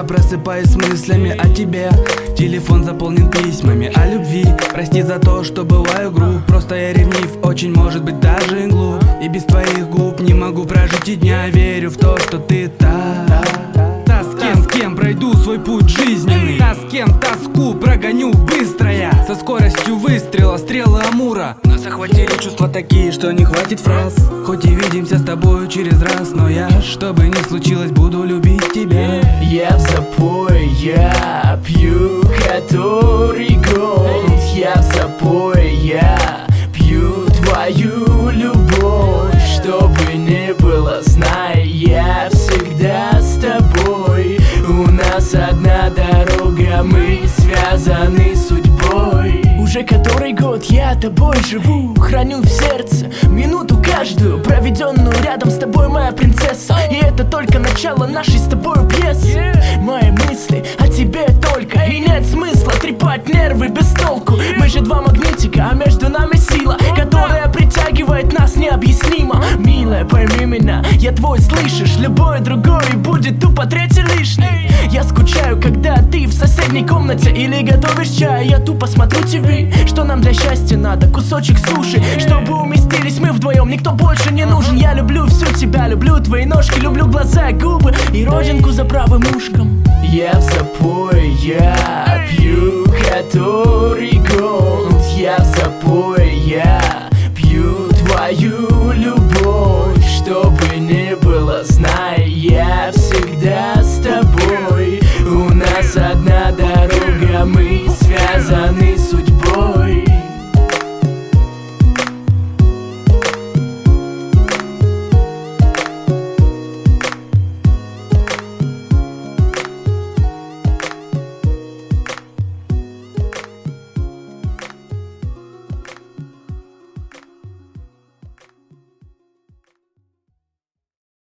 просыпаюсь с мыслями о тебе. Телефон заполнен письмами о любви. Прости за то, что бываю груб. Просто я ревнив, очень может быть даже глуп. И без твоих губ не могу прожить и дня. Верю в то, что ты та, с кем пройду свой путь жизненный. Та, с кем тоску прогоню быстро я. Со скоростью выстрела, стрелы Амура. Нас охватили чувства такие, что не хватит фраз. Хоть и видимся с тобою через раз, но я, что бы ни случилось, буду любить тебя. Я в запое, я пью который год. Я в запое, я пью твою любовь. Что бы ни было, знай, я всегда с тобой. У нас одна дорога, мы связаны судьбой. Уже который год я тобой живу, храню в сердце минуту каждую, проведенную рядом с тобой, моя принцесса. И это только начало нашей с тобой пьесы. Мои мысли о тебе только, и нет смысла трепать нервы без толку. Мы же два магнитика, а между нами сила, которая притягивает нас необъяснимо. Милая, пойми меня, я твой, слышишь? Любой другой будет тупо третий лишний. Я скучаю, когда ты в соседней комнате или готовишь чай. Я тупо смотрю ТВ. Что нам для счастья надо? Кусочек суши, чтобы уместились мы вдвоем, никто больше не нужен. Я люблю всю тебя, люблю твои ножки, люблю глаза, губы и родинку за правым ушком. Я в запое, я пью который год. Я в запое, я пью твою любовь. Что бы ни было, знай, я всегда с тобой. У нас одна дорога, мы связаны с